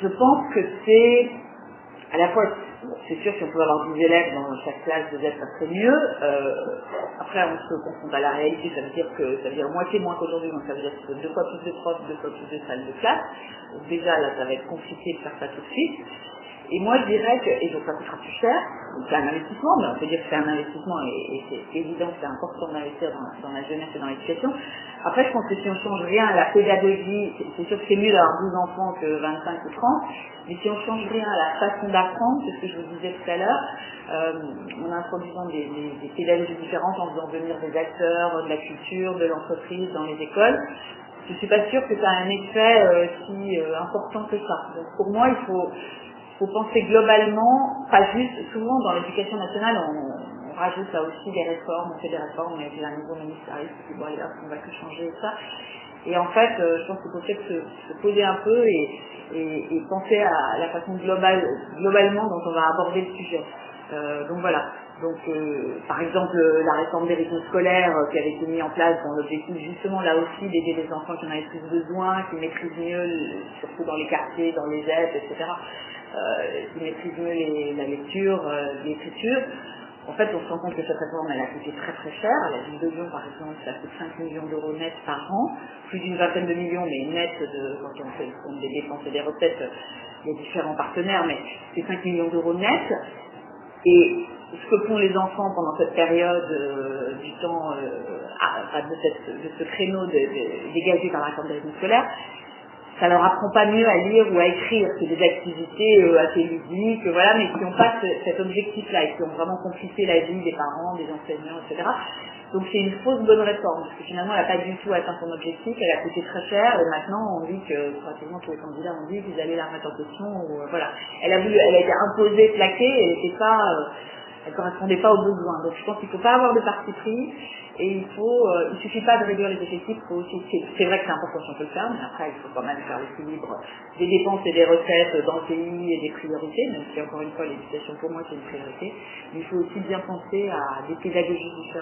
Je pense que c'est à la fois, c'est sûr si on pouvait avoir 10 élèves dans chaque classe, 2 élèves, ça serait mieux. Après, on se confronte à la réalité, ça veut dire moitié moins qu'aujourd'hui, donc ça veut dire que 2 fois plus de profs, 2 fois plus de salles de classe. Donc déjà, là, ça va être compliqué de faire ça tout de suite. Et moi, je dirais que, et donc ça coûtera plus cher, donc c'est un investissement, mais on peut dire que c'est un investissement, et c'est évident que c'est important d'investir dans la jeunesse et dans l'éducation. Après, je pense que si on change rien à la pédagogie, c'est sûr que c'est mieux d'avoir 12 enfants que 25 ou 30, mais si on change rien à la façon d'apprendre, c'est ce que je vous disais tout à l'heure, en introduisant des pédagogies différentes, en faisant venir des acteurs de la culture, de l'entreprise dans les écoles, je ne suis pas sûre que ça a un effet si important que ça. Donc pour moi, il faut penser globalement, pas juste, souvent dans l'éducation nationale, on rajoute là aussi des réformes, on fait des réformes, mais il y a un nouveau ministre qui arrive, qui dit bon, là, on va que changer ça. Et en fait, je pense qu'il faut peut-être se poser un peu et penser à la façon globalement dont on va aborder le sujet. Donc voilà. Donc, par exemple, la réforme des rythmes scolaires qui avait été mise en place dans l'objectif justement là aussi d'aider les enfants qui en avaient plus besoin, qui maîtrisent mieux, surtout dans les quartiers, dans les aides, etc., qui maîtrisent mieux la lecture, l'écriture. En fait, on se rend compte que cette réforme, elle a coûté très très cher. À la ville de Lyon, par exemple, ça coûte 5 millions d'euros net par an, plus d'une vingtaine de millions, mais net quand on fait le compte des dépenses et des recettes, il y a différents partenaires, mais c'est 5 millions d'euros net. Et ce que font les enfants pendant cette période du temps, de ce créneau dégagé par la réforme des rythmes scolaires, ça leur apprend pas mieux à lire ou à écrire. C'est des activités assez ludiques, voilà, mais qui n'ont pas cet objectif-là et qui ont vraiment compliqué la vie des parents, des enseignants, etc. Donc c'est une fausse bonne réforme, parce que finalement elle n'a pas du tout atteint son objectif, elle a coûté très cher, et maintenant on dit que pratiquement tous les candidats ont dit qu'ils allaient la remettre en question, ou voilà. Elle a été imposée, plaquée, elle correspondait pas aux besoins. Donc je pense qu'il ne faut pas avoir de parti pris, et il suffit pas de réduire les effectifs, il faut aussi, c'est vrai que c'est important si on peut le faire, mais après il faut quand même faire l'équilibre des dépenses et des recettes dans le pays et des priorités, même si encore une fois l'éducation pour moi c'est une priorité, mais il faut aussi bien penser à des pédagogies différentes.